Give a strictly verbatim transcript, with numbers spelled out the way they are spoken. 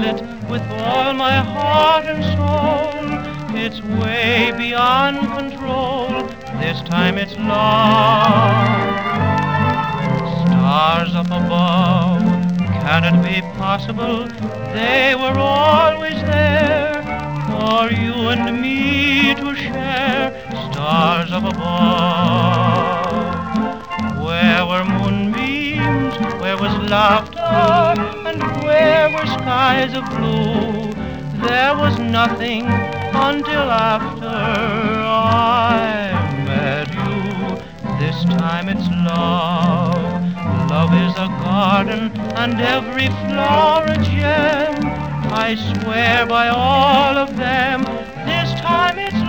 feel it with all my heart and soul. It's way beyond control, this time it's love. Stars up above, can it be possible? They were always there for you and me to share. Stars up above, where were moonbeams, where was laughter, and where were skies of blue? There was nothing until after I met you. This time it's love. Love is a garden and every flower a gem. I swear by all of them, this time it's